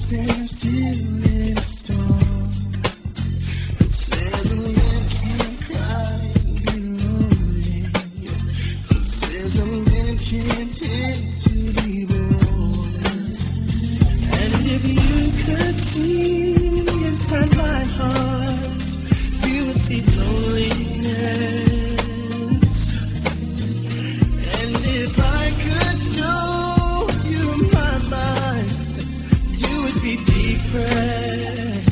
stand still in a storm. It says a man can't cry and be lonely. It says a man can't tend to be born. And if you could see inside my heart, you would see loneliness. And if I could show you my mind, you would be depressed.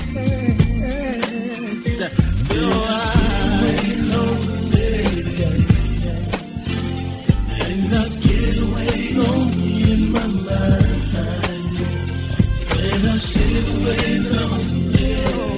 So I lonely, and I get away lonely in my mind. When I sit away lonely,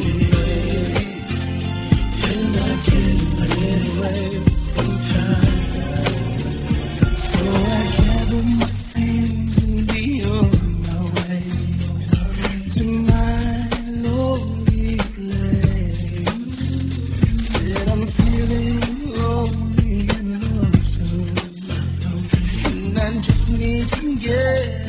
and I get away from time. So I gather my things and be on my way to my lonely place. Said I'm feeling lonely and lonesome, and I just need to get